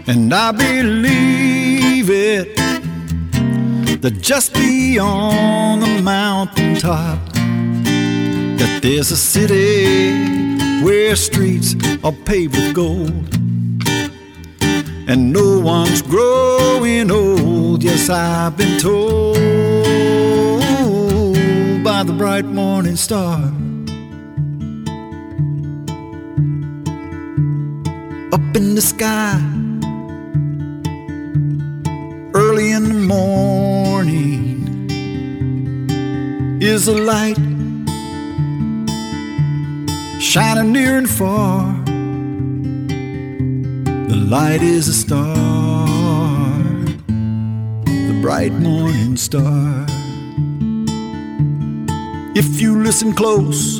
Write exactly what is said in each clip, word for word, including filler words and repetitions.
And I believe it, that just beyond the mountaintop, that there's a city where streets are paved with gold, and no one's growing old. Yes, I've been told by the bright morning star. Up in the sky, early in the morning, is a light shining near and far. The light is a star, the bright morning star. If you listen close,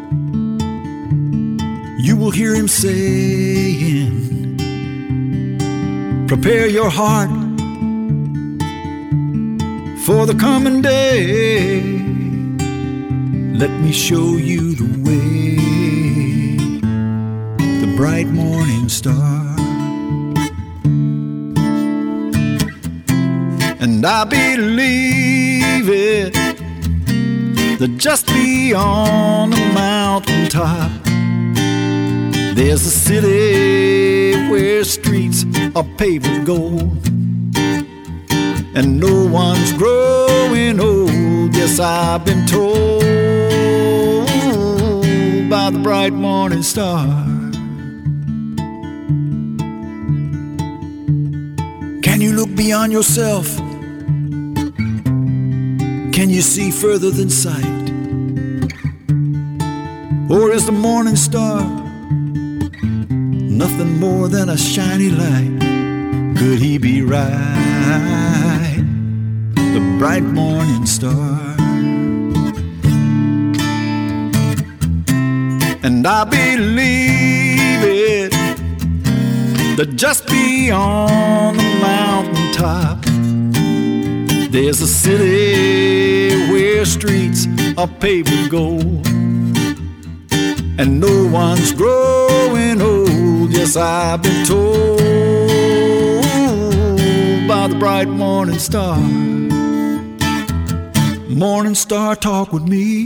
you will hear him saying, prepare your heart for the coming day. Let me show you the way, the bright morning star. And I believe it, that just beyond the mountaintop, there's a city where streets are paved with gold, and no one's growing old. Yes, I've been told by the bright morning star. Can you look beyond yourself? Can you see further than sight? Or is the morning star nothing more than a shiny light? Could he be right, the bright morning star? And I believe it, that just beyond the mountaintop, there's a city where streets are paved with gold, and no one's growing old. Yes, I've been told by the bright morning star. Morning star, talk with me.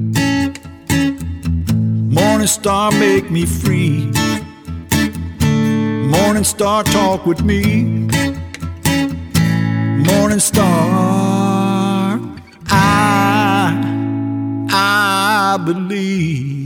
Morning star, make me free. Morning star, talk with me. Morning star, I, I believe.